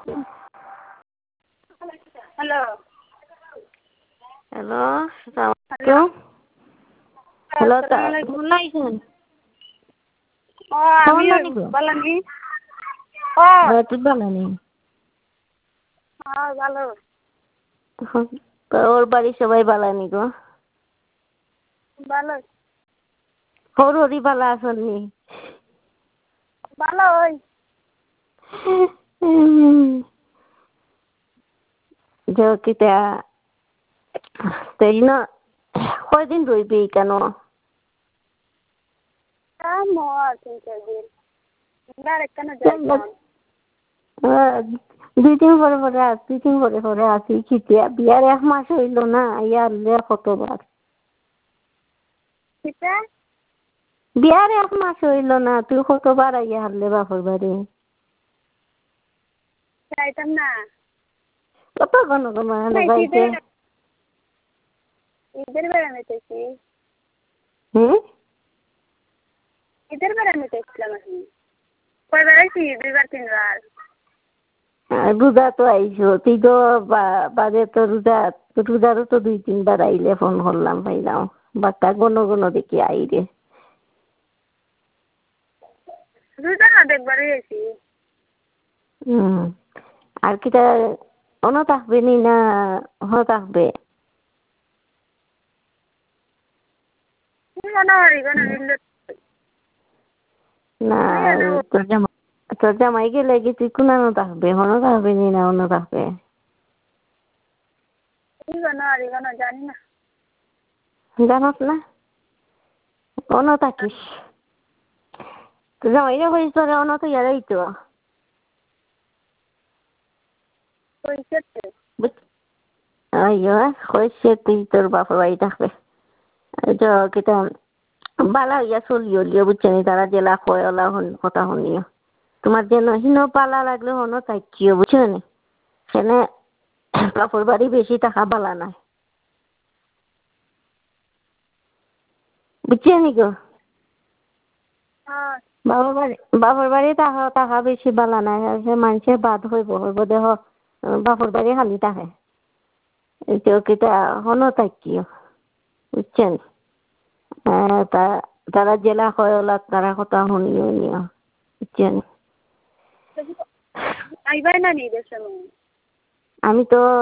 hello hello আসসালামু hello তা phone লাইছেন ও ফোন আমি লানি গো বালানি ও তুই বালানি হ্যাঁ ভালো ওর বাড়ির সবাই বালানি গো ভালো হরি বালা আসননি ভালো ওই কিতা তাই না কয়দিন রইবি কেন দুই দিন পরে পরে আসি খিতিয়া বিয়ার 1 মাস হইল না ইয়ার কতবার বিয়ার 1 মাস হইল না তুই কতবার আইয়া হারলে বাপর বাড়ি যাইতাম না কত ঘন ঘন গাইতে ঈদের বেড়ানো চাইছি ঈদের বেড়ানো চাইছিলাম আমি কয়বার আইছি 2-3 বার রোজা তো আইসো তুই তো বাজে তো রোজারও তো 2-3 বার আইলে ফোন করলাম পাইলাম বাচ্চা গণ গণ দেখি আইরে রোজা দেখবারই আইছি আর কিটা অন থাকবে নি না থাকবে না তোর জামাই গেলে কি তুই কোনানো থাকবে হনো থাকবে নি না অন্য থাকবে জানি না জানাস না অন থাকিস তোর জামাইরে কইস তোরে অন তো ইয়ারাই তো কইছে তুই তোর বাপের বাড়ি থাকবে কিটা বালা হইয়া চলিও লিও বুঝছে নি তারা জেলা কয় ওলা কথা শুনিও তোমার যেন হিনো পালা লাগলে হনো থাকিও বুঝছো নি সেনে বাপর বাড়ি বেশি টাকা বালা নাই বুঝছে নি গো বাপর বাড়ি টাকা বেশি বালা নাই সে মানুষে বাদ হইব দেহ বাপর বাড়ি খালি থাকে এটাও কিটা হনো থাকিও বুঝছেন তারা জেলা কয় ওলা তারা কথা শুনিও নিও বুঝছেন আইবাই না নি দেশে আমি তো